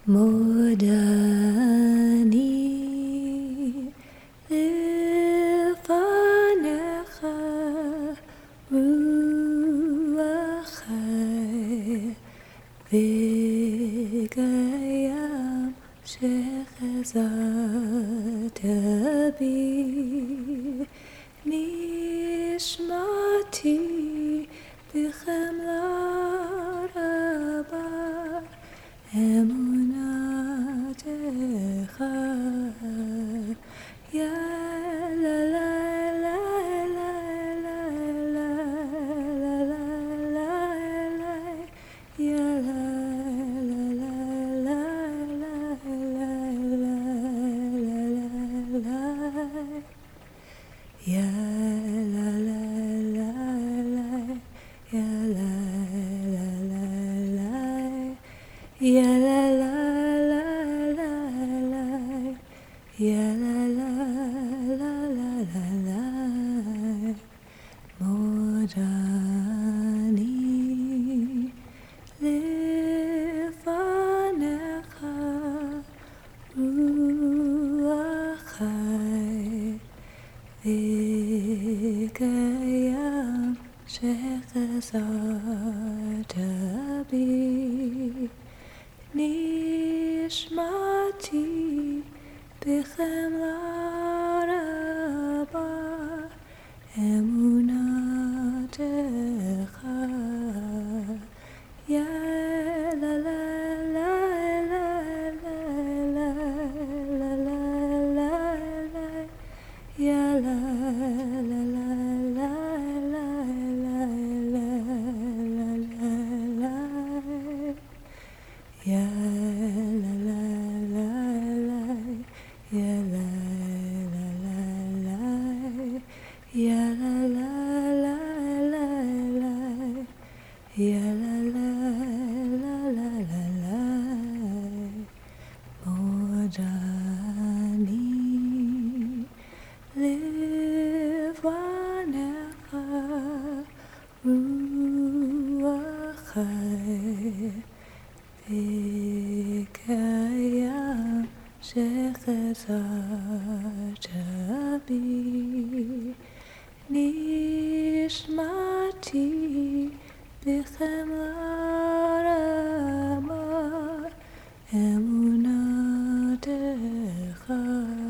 Modani Lefanecha Ruachai Vigayam Shechazat Bi Nishmati B'chemla Rabba Emunatecha Ya la la la la la la la la la la Ya la la la la la la la la Ya la la la la Ya la la la la Ya la la la la la Ya la la la la la la Modani Lefanecha Ruachai Vigayam Shechazat Bi Nishmati B'chemla Rabba Emunatecha Ya la la la la la la la la la la Ya la la la la la la la la la Ya la la la la Ya la la la la Ya la la la la la Ya la la la la la la Modani Lefanecha Ruachai Vigayam Shechazat Bi Nishmati B'chemla Rabba Emunatecha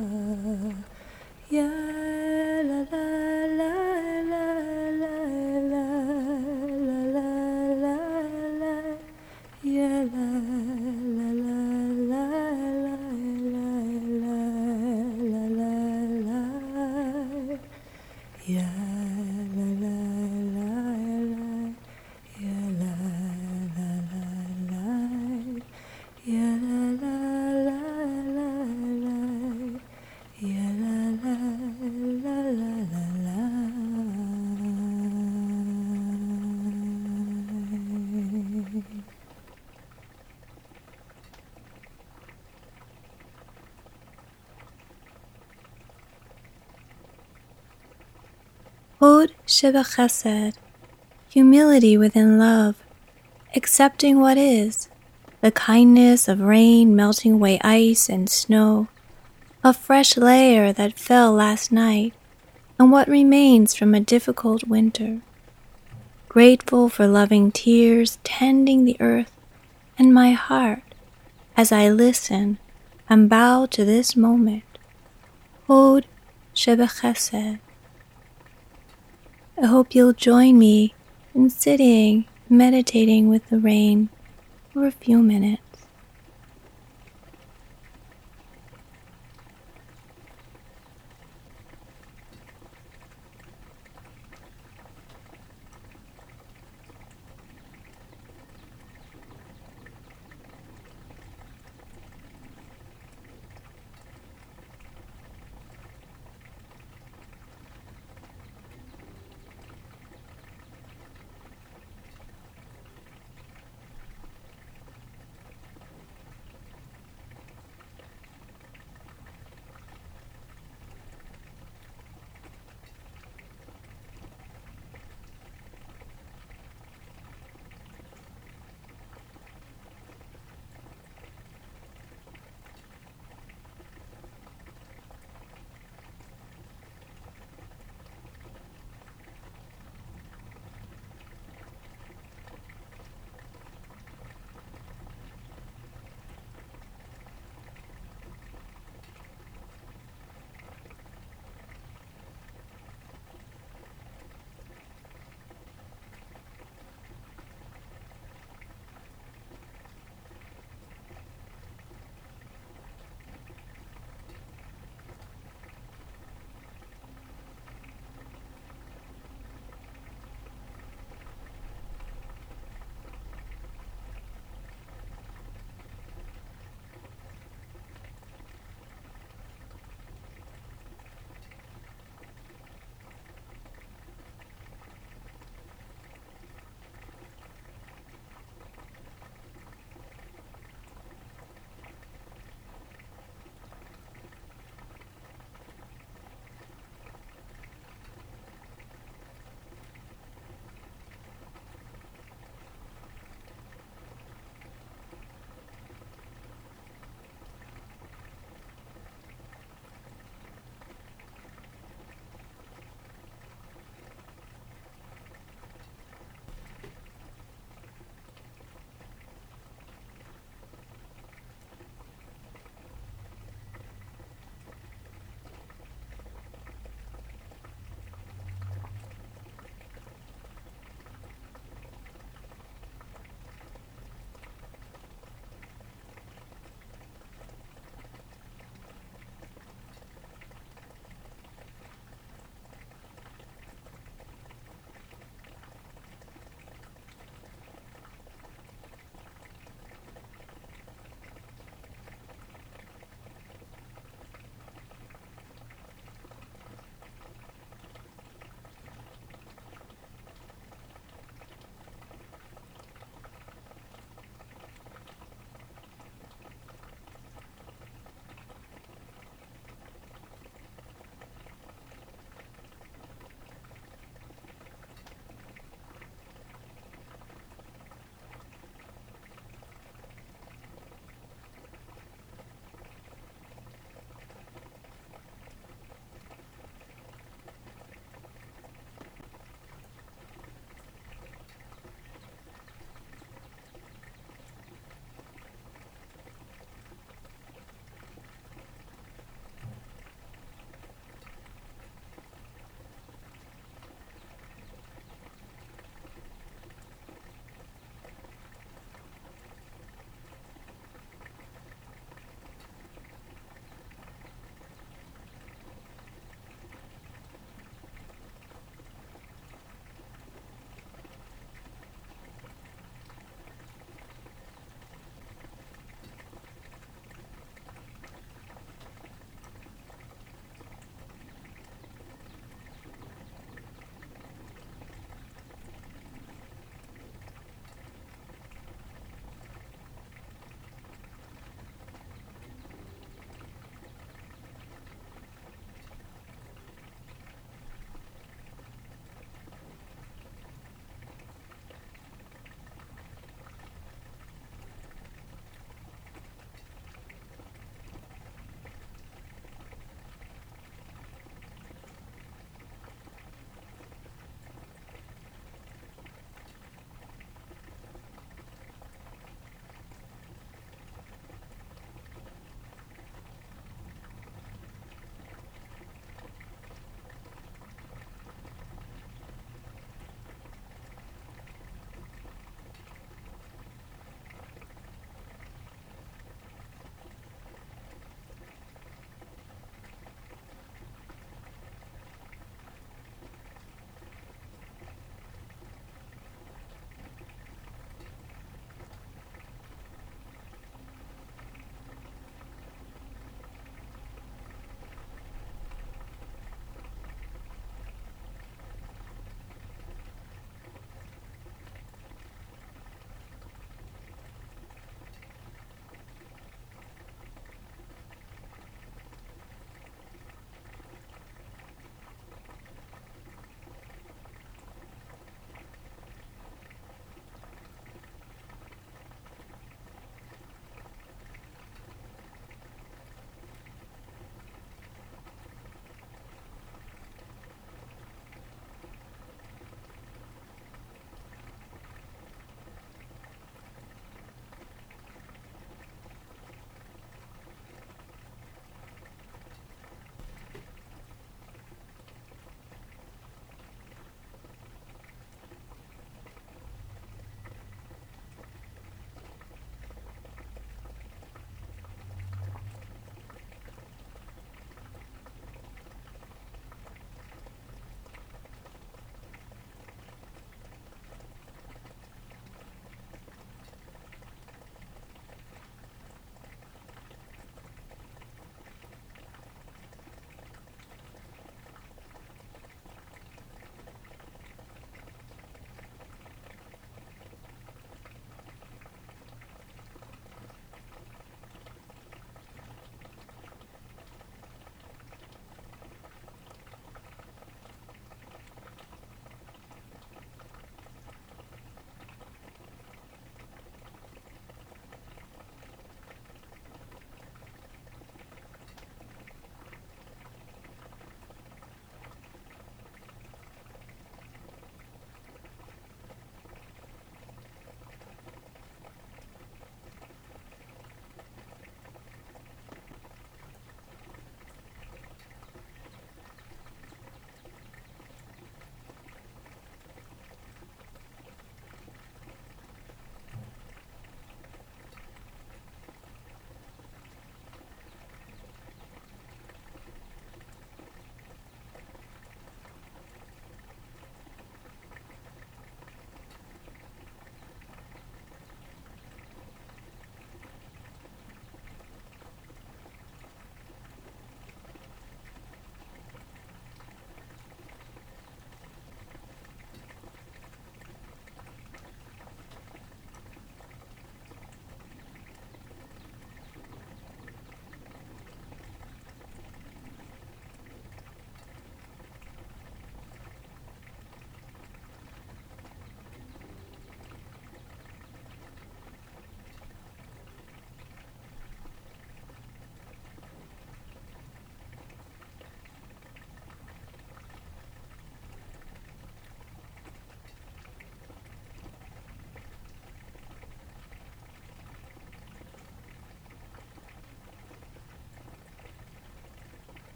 Ya la la la la la la la la la la Ya la la la la la la la la la Ya la la la la Ya la la la la Ya la la la la la Ya la la la la la la Hod Shebachesed, humility within love, accepting what is, the kindness of rain melting away ice and snow, a fresh layer that fell last night, and what remains from a difficult winter. Grateful for loving tears tending the earth and my heart as I listen and bow to this moment. Hod Shebachesed. I hope you'll join me in sitting, meditating with the rain for a few minutes.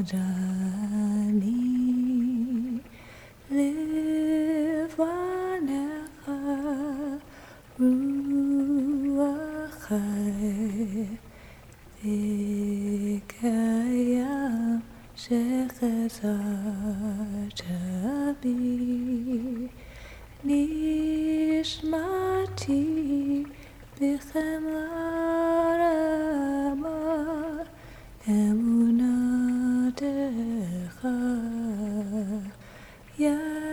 Jani Livwanecha Ruachai Vikayam Shechazar Bi Nishmati Bichem Rama Emunatecha